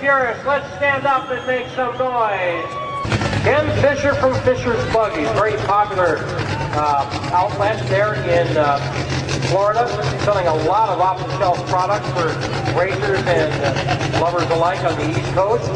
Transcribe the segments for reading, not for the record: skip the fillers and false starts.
Furious, let's stand up and make some noise. Ken Fisher from Fisher's Buggies, very popular outlet there in Florida, selling a lot of off-the-shelf products for racers and lovers alike on the East Coast.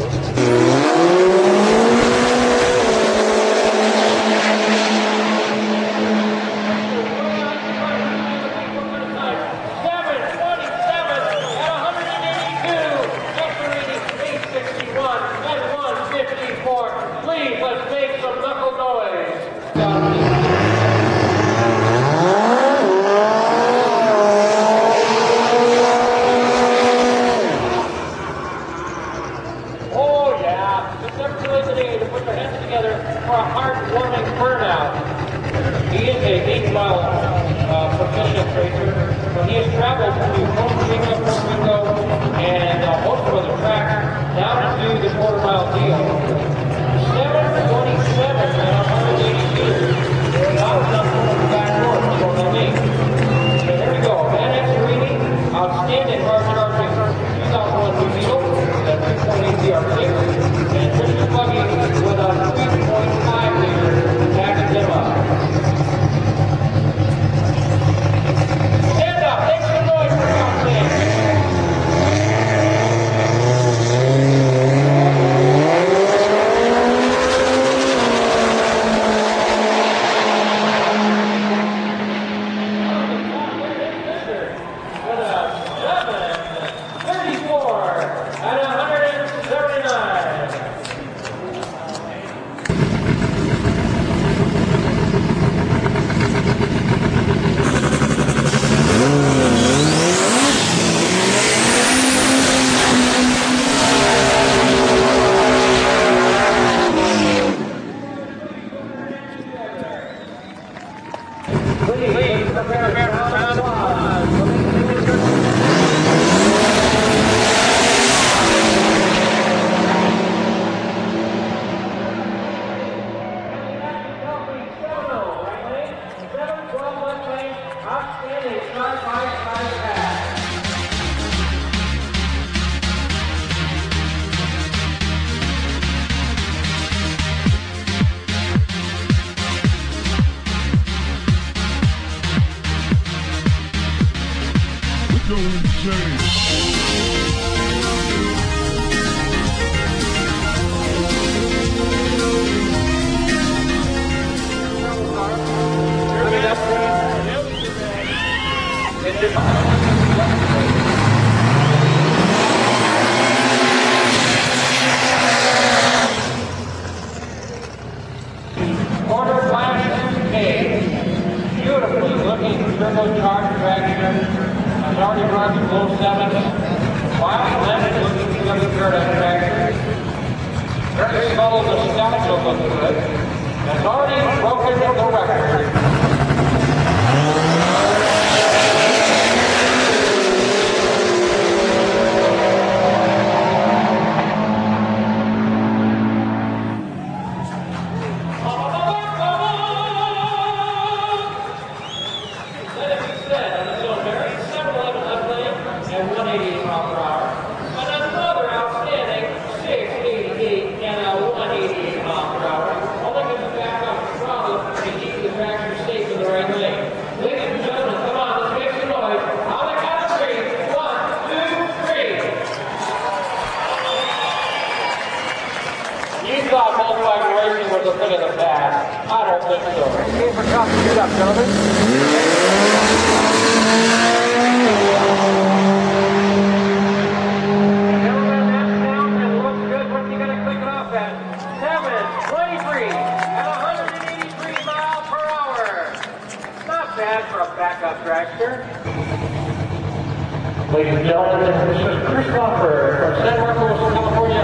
Ladies and gentlemen, this is Chris Crawford from San Marcos, California.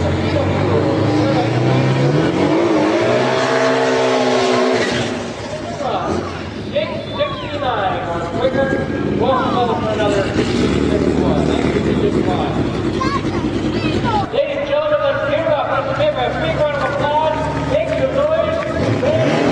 669 on quicker. Welcome to another 661. Ladies and gentlemen, let's give it up. Let's give a big round of applause. Make some noise.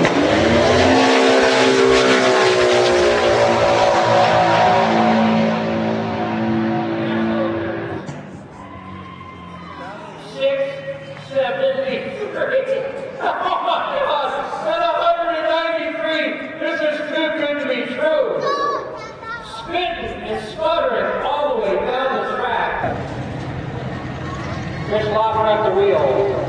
Chris Lauper at the wheel.